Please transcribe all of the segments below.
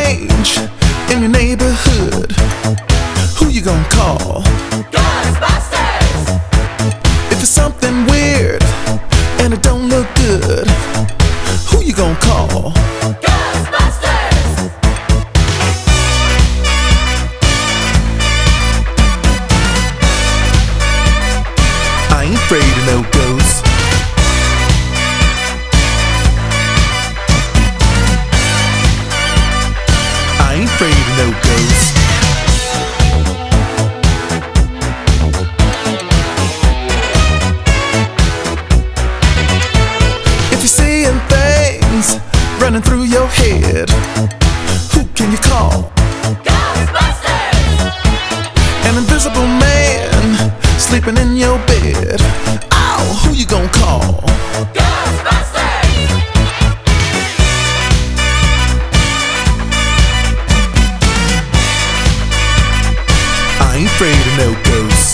strange in your neighborhood, who you gonna call? Ghostbusters! If it's something weird and it don't look good, who you gonna call? Ghostbusters! I ain't afraid of no ghosts. I ain't afraid of no ghosts. If you're seeing things running through your head, who can you call? Ghostbusters! An invisible man sleeping in your bed. Ow, who you gonna call? Ghostbusters! I ain't afraid of no ghosts.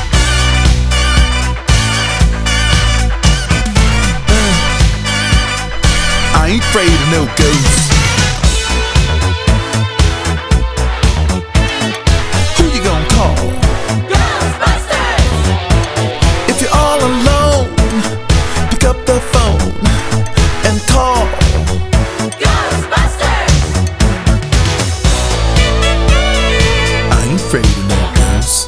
I ain't afraid of no ghosts. Who you gonna call? Ghostbusters! If you're all alone, pick up the phone and call. Ghostbusters! I ain't afraid of no ghosts.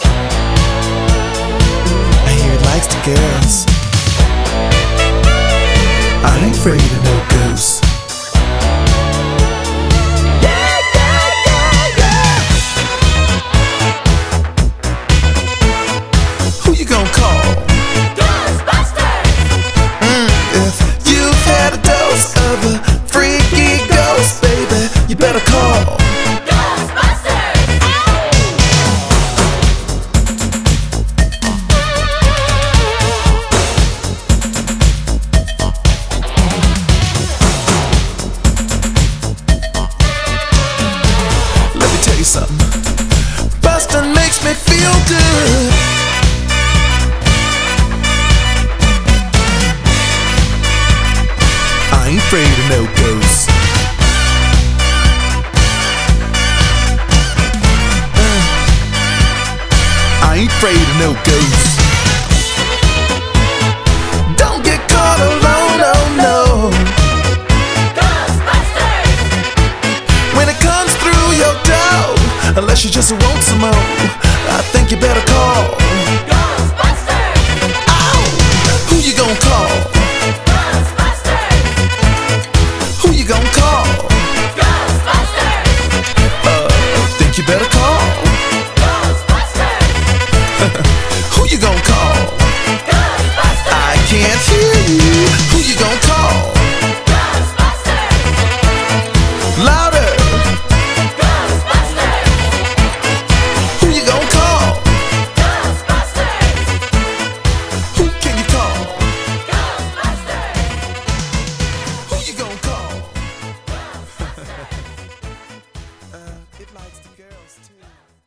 I hear it likes the girls. I ain't afraid of no ghosts. Yeah, yeah, yeah, yeah! Who you gonna call? Ghostbusters! If you've had a dose of a freaky ghost, baby, you better call. Ghostbusters! Let me tell you something. Bustin' makes me feel good. I ain't afraid of no ghosts. I ain't afraid of no ghosts. Don't get caught alone, oh no. Ghostbusters! When it comes through your door, unless you just want some more, I think you better call. Ghostbusters! Ow! Who you gonna call? Ghostbusters! Who you gonna call? Ghostbusters! Think you better call. Ghostbusters! Who you gonna call? Ghostbusters! I can't hear you. Who you gonna call? Ghostbusters! Louder. Ghostbusters! Who you gonna call? Ghostbusters! Who can you call? Ghostbusters! Who you gonna call? Ghostbusters! It likes the girls too.